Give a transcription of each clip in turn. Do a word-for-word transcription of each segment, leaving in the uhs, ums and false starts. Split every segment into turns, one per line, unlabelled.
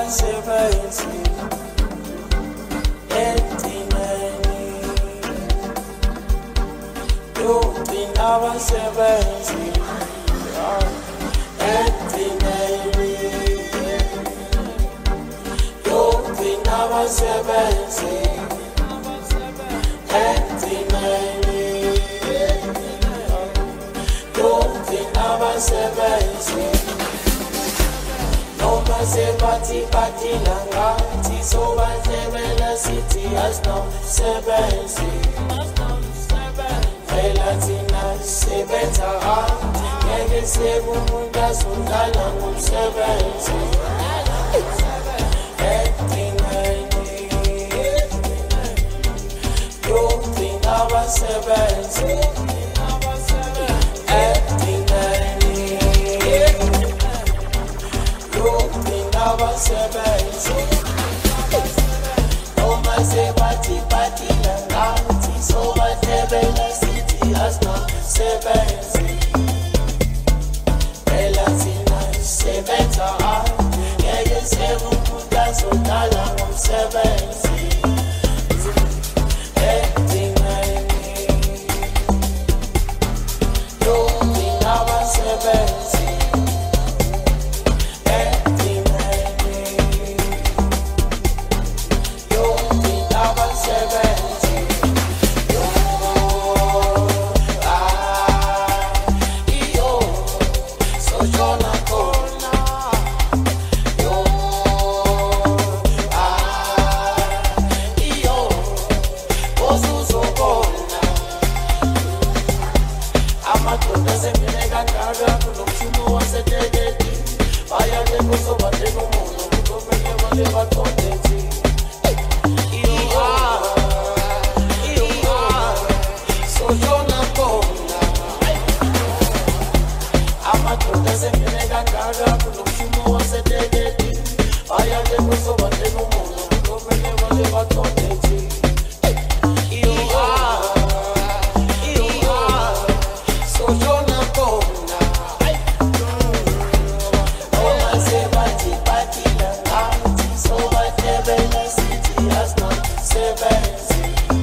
abasebenzi edineni yogcina abasebenzi edineni yogcina abasebenzi edineni yogcina abasebenzi noma sebathi badila ngathi sobahlebela sithi asinosebenzi phela thina sebenza handi ngeke sekumuntu azondlala ngomsebenzi edingeni yogcina abasebenzi edingeni yogcina abasebenzi noma sebathi badila ngathi sobahlebela sithi asinosebenzi phela thina sebenza handi ngeke sekumuntu azondlala ngomsebenzi edingeni yogcina abasebenzi edingeni yogcina abasebenzi yo ah iyo sojona khona yo ah iyo ozuzobona amadoda semnyaka kangaka kunomshumo waseteketi bayake kuzobateka umuntu kutomele bale batondethi iyo ah iyo ah sojona khona amadoda semnyaka kangaka kunomshumo waseteketi bayake kuzobateka umuntu kutomele bale batondethi iyo ah iyo ah sojona khona noma sebathi badila ngathi sobahlebela sithi asinosebenzi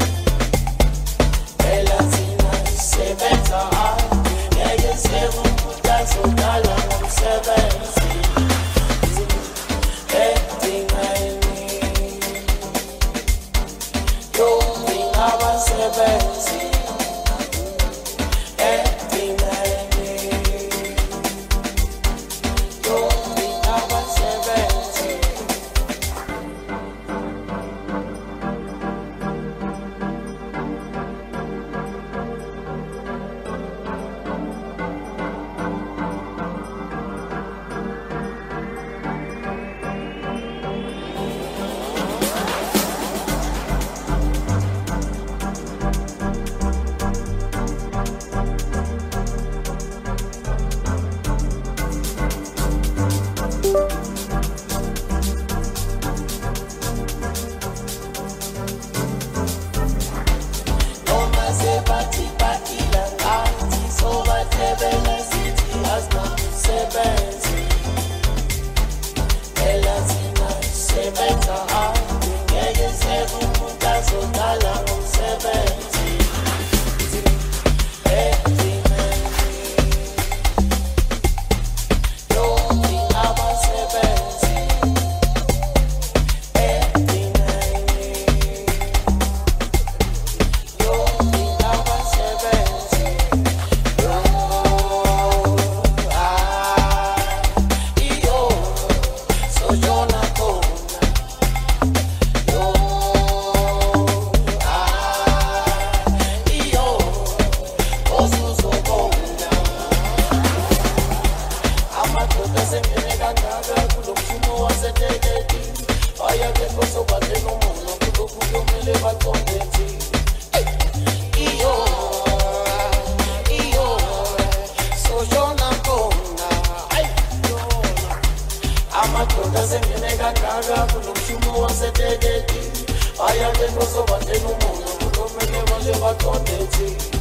phela thina sebenza handi ngeke sekumuntu azondlala ngomsebenzi edingeni yogcina abasebenzi edingeni yogcina abasebenzi noma sebathi badila ngathi sobahlebela sithi asinosebenzi phela thina sebenza handi ngeke sekumuntu azondlala ngomsebenzi edingeni yogcina abasebenzi edingeni yogcina abasebenzi yo ah iyo sojona khona yo ah iyo ozuzobona amadoda semnyaka kangaka kulomshumo waseteketi bayake kuzobateka umuntu kutomele batondethi iyo iyo sojona khona amadoda semnyaka kangaka kulomshumo waseteketi bayake kuzobateka umuntu kutomele bale batondethi